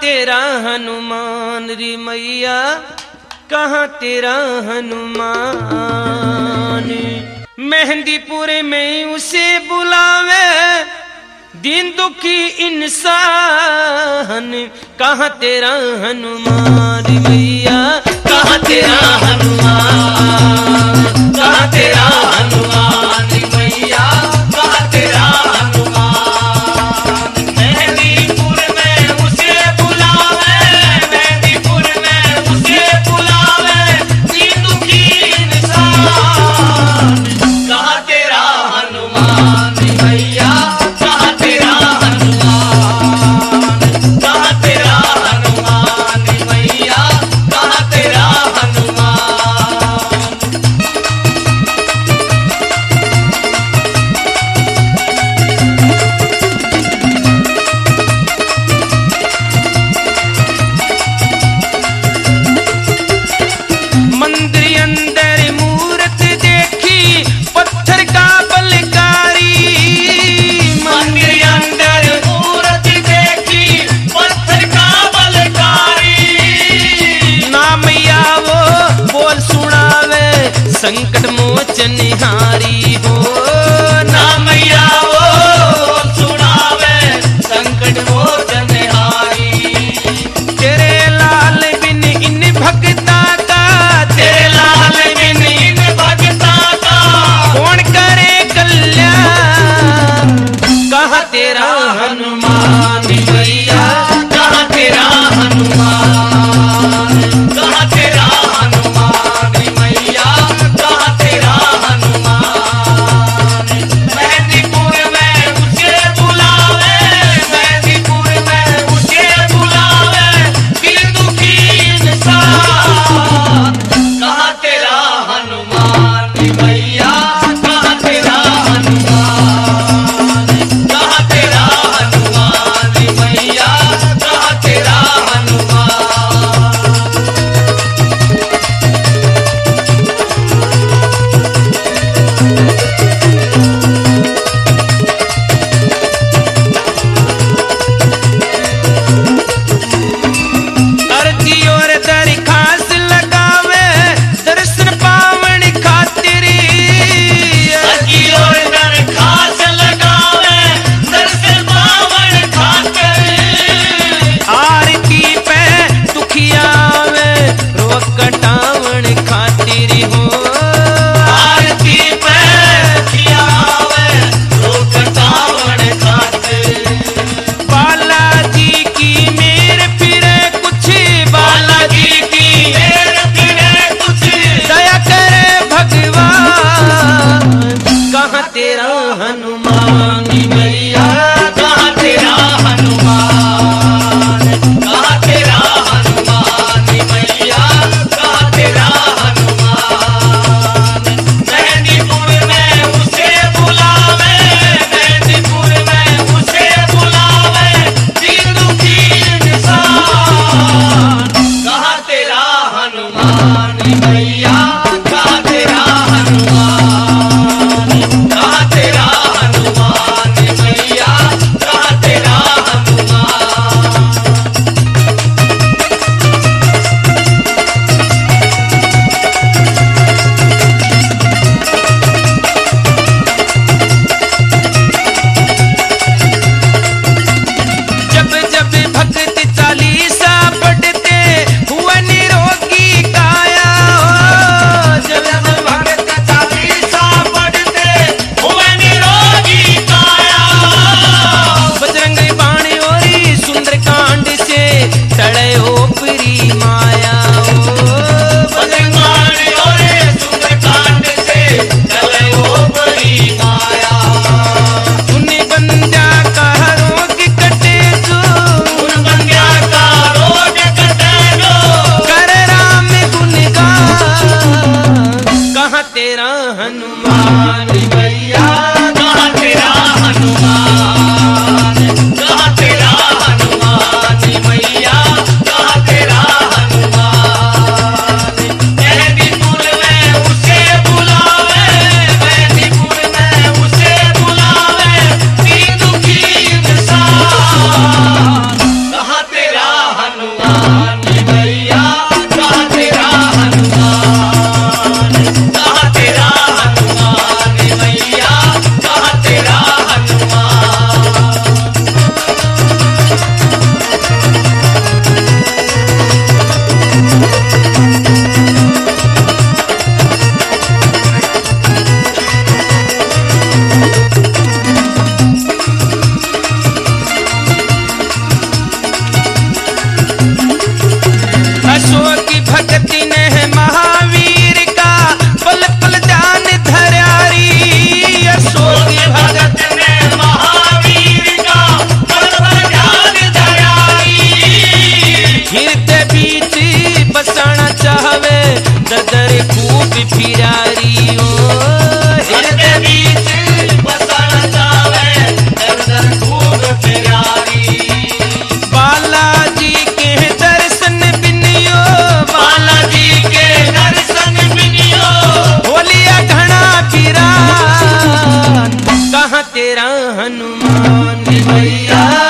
तेरा हनुमान रे मैया, कहाँ तेरा हनुमान। मेहंदीपुर में उसे बुलावे दीन दुखी इंसान, कहाँ तेरा हनुमान रे मैया, कहाँ तेरा हनुमान, कहाँ तेरा हनुमान रे मैया, कहाँ तेरा हनुमान। मेहंदीपुर में उसे बुलावे, मेहंदीपुर में उसे बुलावे दीन दुखी इंसान, कहाँ तेरा हनुमान रे मैया, कहाँ तेरा हनुमान, कहाँ तेरा हनुमान रे मैया, कहाँ तेरा हनुमान। चावे ददर खूब फिरारी ओ हृदय बीच बसण चावे ददर खूब फिरारी बालाजी के दर्शन बिनियो बालाजी के दर्शन बिनियो होलिया घना फिरा कहाँ तेरा हनुमान भैया